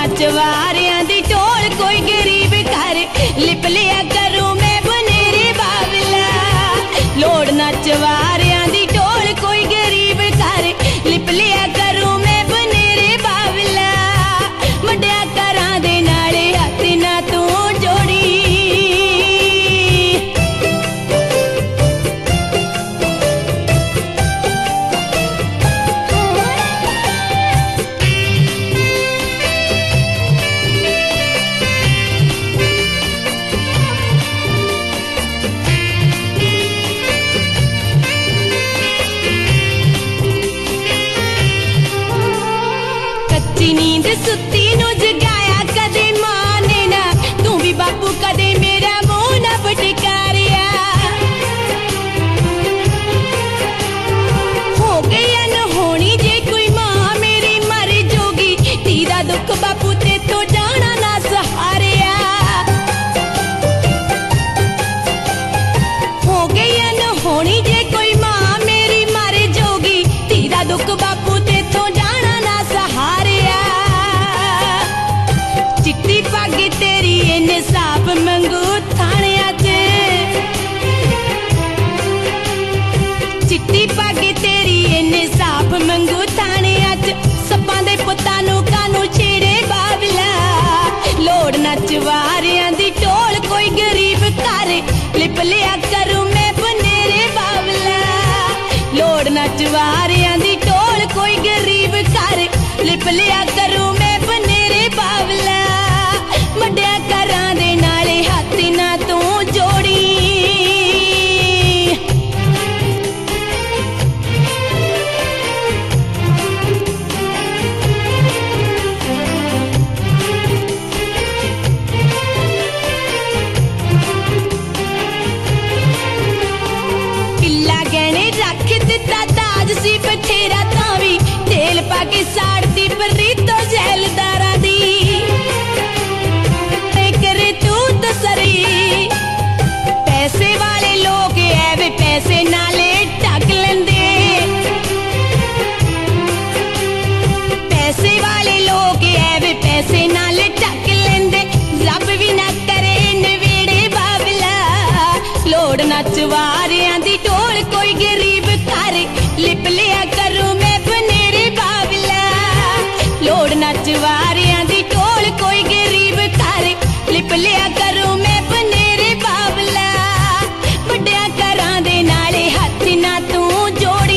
चवारियां दी toll कोई गरीब घर लिप लिया करूं मैं बनेरे बावला। लोड़ ना चवारियां दी टोल कोई गरीब घर लिप लिया करूं मैं बनेरे बावला। वड्या घरां दे नाले हत्थ ना तू जोड़ी। नींद सुती नु जगाया कदे मां ने ना, तू भी बापू कदे मेरा मुंह ना फटकारिया। हो गई अनहोनी जे कोई मां मेरी मर जोगी, तेरा दुख बापू ते तो जाना ना सहारिया। हो गई अनहोनी जे कोई मां मेरी मर जोगी, तेरा दुख बापू ते तो जाना ना सहारिया। चिट्टी पग तेरी इंसाफ मंगू थाणिया च, चिट्टी पग तेरी इंसाफ मंगू थाणिया च। सप्पां दे पुत्तां नू कानू छेड़े बावला। लोड़ ना चवारियां दी टोल कोई गरीब घर लिप लिया करूं मैं बनेरे बावला। लोड़ ना चवारियां दी टोल कोई गरीब घर लिप लिया करूं मैं बनेरे बावला। वड्या घरां दे नाले हत्थ ना तू जोड़ी। किला गहने रख दिता ताज सी बथेरा तावी, तेल पाके साड़ती परी तो जैलदारा दी। करे तू तो सरी पैसे वाले लोग ऐवे पैसे नाले ढक लेंदे। पैसे वाले लोग ऐवे पैसे नाले ढक लेंदे। रब भी ना करे नवेड़े बावला। लोड़ ना चवारियां दी टोल कोई गरीब घर लिप लिया करूं मैं बनेरे बावला। लोड़ ना चवारियां दी टोल कोई गरीब घर लिप लिया करूं मैं बनेरे बावला। वड्या घरां दे नाले हत्थ ना तू जोड़ी।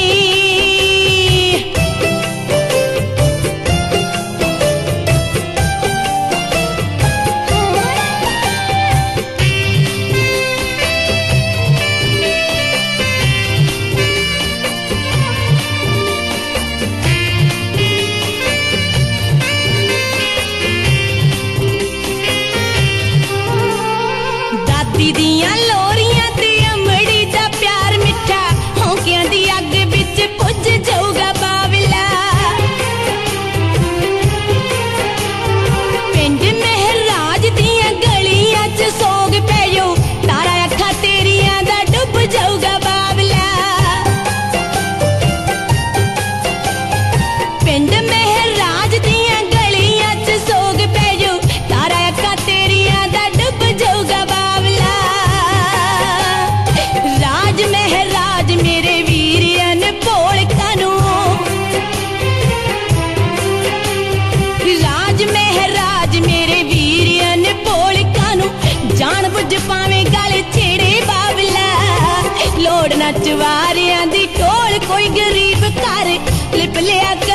दीदियां लोरियां ते अमड़ी दा प्यार मिठा, होंकियां दी अग बिच पुज जाऊगा बावला। पिंड महराज दियां गलियां च सोग पैयो, तारा अखा तेरियां दा डुब जाऊगा बावला। पिंड महराज दियां गलियां च सोग पैयो, तारा अखा तेरियां दा डुब जाऊगा बावला। राज महराज मेरे वीरियन भोल कानू, राज महराज मेरे वीरियन भोल कानू। जान बुझ पावे गल छेड़े बावला। लोड़ ना चवारियां दी टोल कोई गरीब घर लिप लिया